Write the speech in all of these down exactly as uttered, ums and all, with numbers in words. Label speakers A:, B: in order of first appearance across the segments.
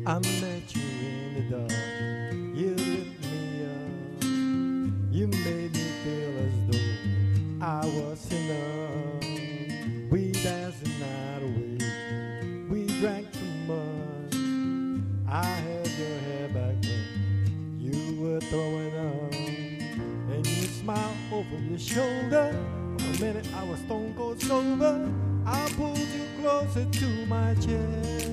A: I met you in the dark, you lit me up, you made me feel as though I was enough. We danced the night away, we drank too much. I had your hair back when you were throwing up, and you smiled over your shoulder. For a minute I was stone cold sober. I pulled you closer to my chest.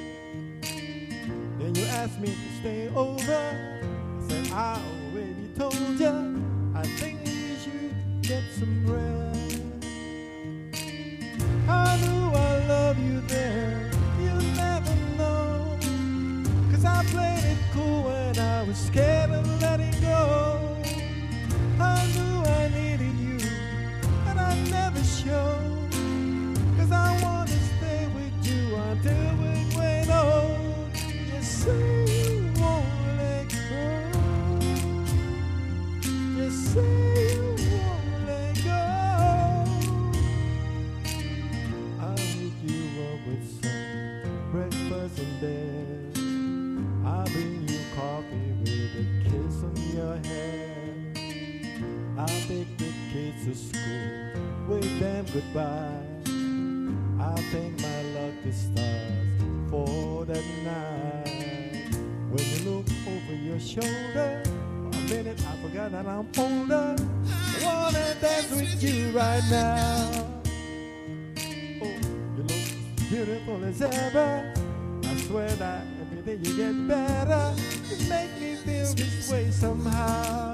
A: Then you asked me to stay over. I said I already told ya, I think we should get some rest. I knew I loved you then, you never know, 'cause I played it cool when I was scared of letting go. I knew I needed you, and I never showed, 'cause I want to stay with you until we're way old. You say you won't let go, you say you won't let go. I'll hook you up with some breakfast in bed. I'll bring you coffee with a kiss on your head. I'll take the kids to school, wave them goodbye. I'll thank my lucky stars for that night. When you look over your shoulder, for a minute I forgot that I'm older. I wanna dance with you right now. Oh, you look beautiful as ever. I swear that every day you get better. You make me feel this way somehow.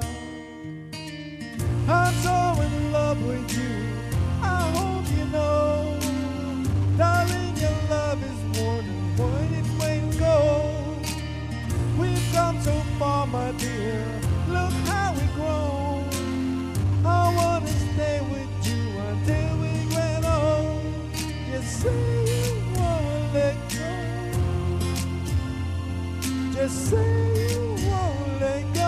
A: I'm so in love with you, I hope you know. Darling, your love is more than what its weight in gold. We've come so far, my dear, look how we've grown. I wanna stay with you until we get old. You say you won't let go, just say you won't let go.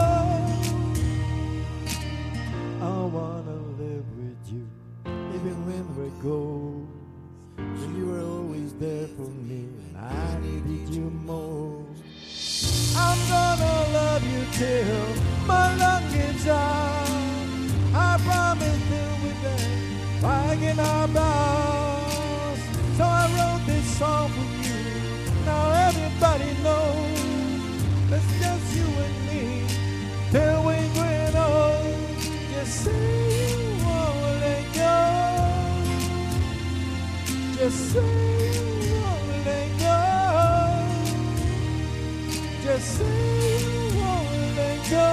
A: I wanna live with you, even when we're gold. And you were always there for me, and I needed you most. I'm gonna love you till my lung gives out. I promise till we're there, fighting our battles. So I wrote this song for you, now everybody knows. It's just you and me, till we get old. Just say you won't let go, just say you won't let go, just say you won't let go,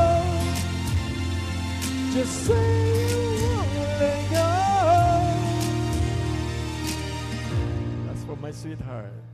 A: just say you won't let go. That's for my sweetheart.